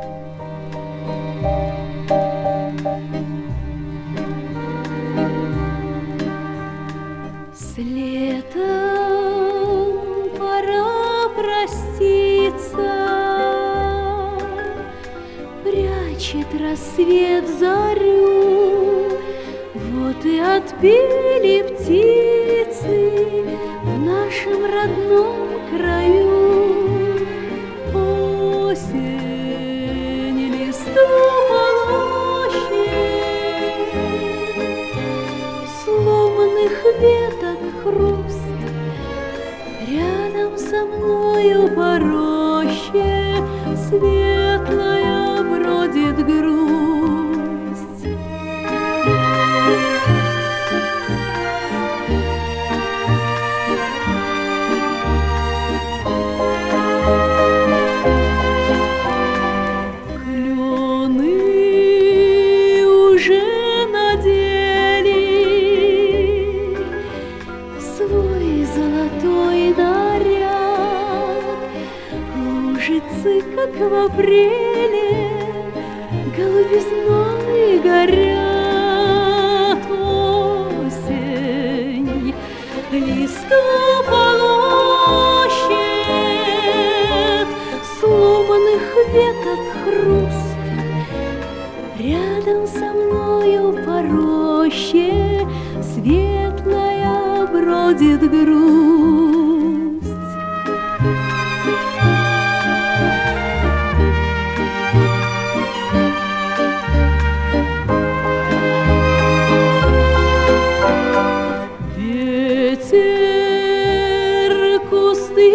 С летом пора проститься, прячет рассвет зарю. Вот и отпели птицы в нашем родном краю. Осень листву полощет, сломанных веток хруст. Рядом со мною по роще светлая бродит грусть. Клены уже надели свой золотой наряд, лужицы, как в апреле, голубизной горят. Осень листву полощет, сломанных веток хруст. Рядом со мною по роще светлая бродит грусть. Ветер кусты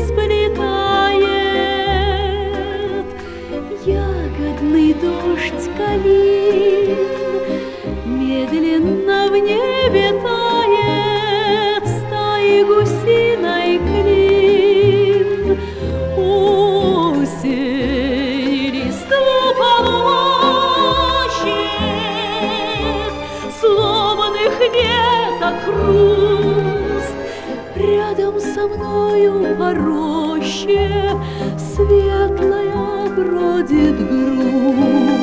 сплетает, ягодный дождь калин медленно в небе тает стаи гусиной клин. Осень листву полощет, сломанных веток хруст. Рядом со мною по роще светлая бродит грусть.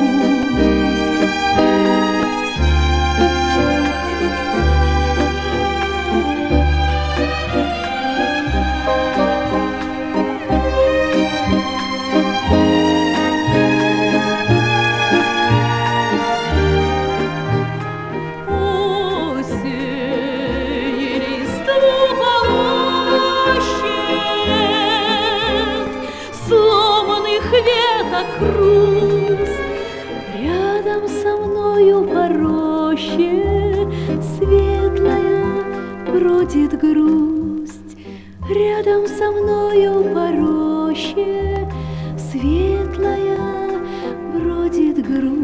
Веток хруст. Рядом со мною по роще светлая бродит грусть. Рядом со мною по роще светлая бродит грусть.